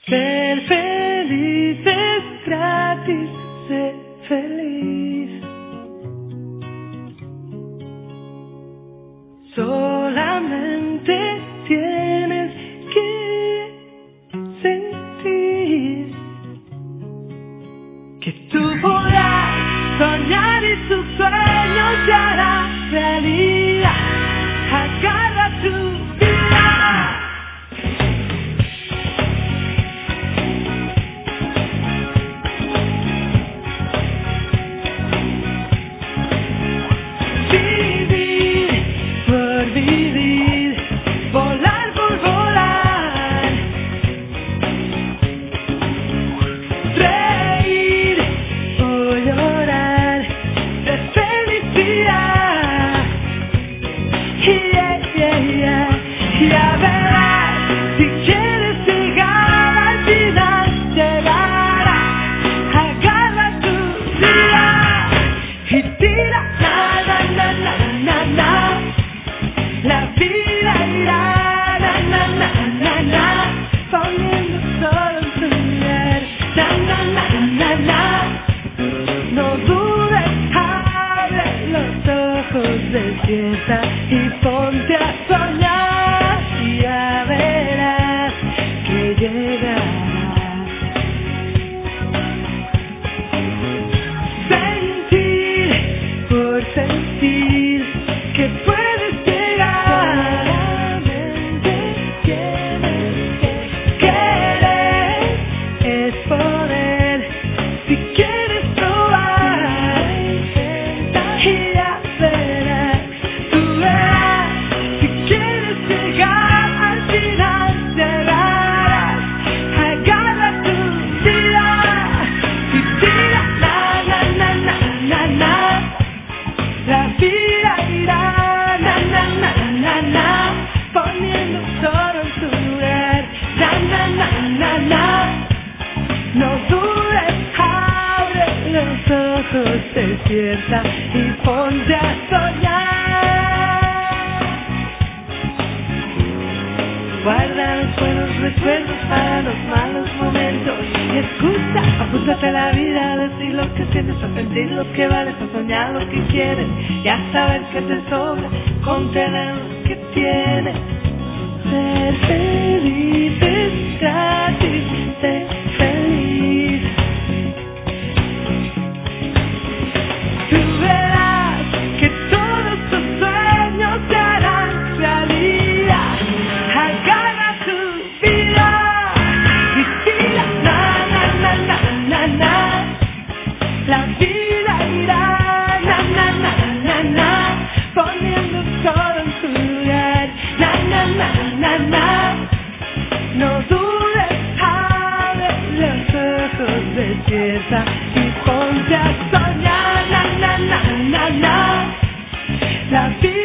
Ser feliz es gratis, ser feliz. Solamente tienes que sentir que tú podrás soñar y tus sueños se harán realidad. Agarra tu vida. Vivir por vivir, volar por volar, reír o llorar de felicidad. Ya verás, si quieres llegar al final, llegarás. Agarra tu vida y tira, la vida irá, poniendo todo en su lugar, no dudes, abre los ojos, despierta y ponte a soñar, y ya verás que llegarás. Sentir por sentir que puedes llegar. Solamente tienes que querer, es poder, si quieres probar, y ya verás, tú verás, si quieres llegar al final, llegarás. Agarra tu vida y tira, la vida irá, poniendo todo en su lugar, no dudes, abre los ojos, despierta y ponte a soñar. Guarda los buenos recuerdos para los malos momentos y escucha, apúntate a la vida, decir lo que sientes, a sentir lo que vales, a soñar lo que quieres y a saber que te sobra con tener lo que tienes. Ser feliz es gratis, ser feliz. Tú verás que todos tus sueños se harán realidad. Agarra tu vida y tira, la vida irá, poniendo todo en su lugar, no dudes, abre los ojos, despierta y ponte a soñar, la vida